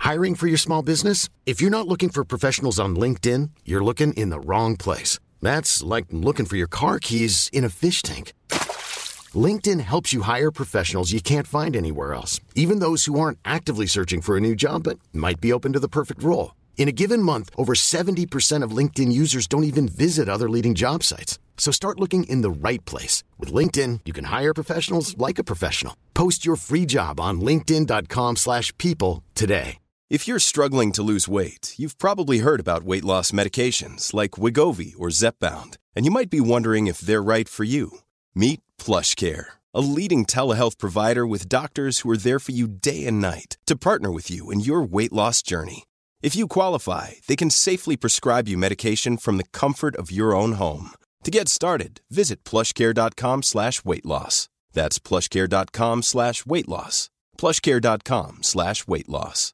Hiring for your small business? If you're not looking for professionals on LinkedIn, you're looking in the wrong place. That's like looking for your car keys in a fish tank. LinkedIn helps you hire professionals you can't find anywhere else, even those who aren't actively searching for a new job but might be open to the perfect role. In a given month, over 70% of LinkedIn users don't even visit other leading job sites. So start looking in the right place. With LinkedIn, you can hire professionals like a professional. Post your free job on linkedin.com/people today. If you're struggling to lose weight, you've probably heard about weight loss medications like Wegovy or Zepbound, and you might be wondering if they're right for you. Meet PlushCare, a leading telehealth provider with doctors who are there for you day and night to partner with you in your weight loss journey. If you qualify, they can safely prescribe you medication from the comfort of your own home. To get started, visit plushcare.com/weightloss. That's plushcare.com/weightloss. plushcare.com/weightloss.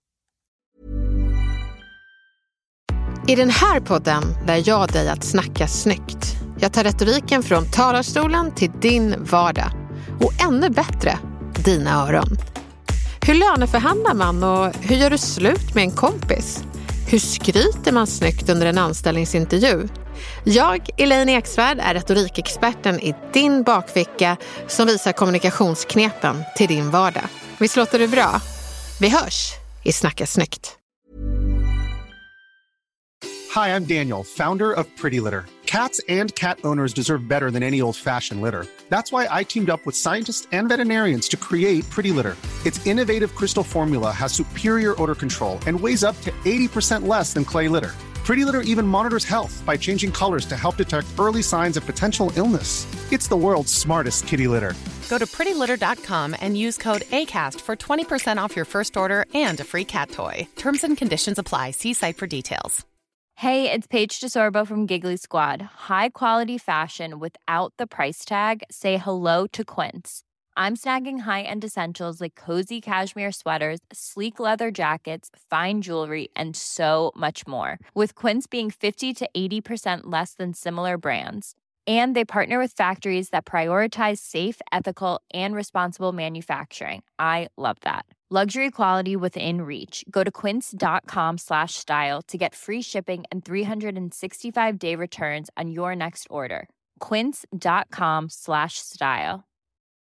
I den här podden lär jag dig att snacka snyggt. Jag tar retoriken från talarstolen till din vardag. Och ännu bättre, dina öron. Hur löneförhandlar man och hur gör du slut med en kompis? Hur skryter man snyggt under en anställningsintervju? Jag, Elaine Eksvärd, är retorikexperten i din bakficka som visar kommunikationsknepen till din vardag. Visst låter det bra? Vi hörs i Snacka snyggt. Hi, I'm Daniel, founder of Pretty Litter. Cats and cat owners deserve better than any old-fashioned litter. That's why I teamed up with scientists and veterinarians to create Pretty Litter. Its innovative crystal formula has superior odor control and weighs up to 80% less than clay litter. Pretty Litter even monitors health by changing colors to help detect early signs of potential illness. It's the world's smartest kitty litter. Go to prettylitter.com and use code ACAST for 20% off your first order and a free cat toy. Terms and conditions apply. See site for details. Hey, it's Paige DeSorbo from Giggly Squad. High quality fashion without the price tag. Say hello to Quince. I'm snagging high-end essentials like cozy cashmere sweaters, sleek leather jackets, fine jewelry, and so much more. With Quince being 50 to 80% less than similar brands. And they partner with factories that prioritize safe, ethical, and responsible manufacturing. I love that. Luxury quality within reach. Go to quince.com/style to get free shipping and 365-day returns on your next order. Quince.com/style.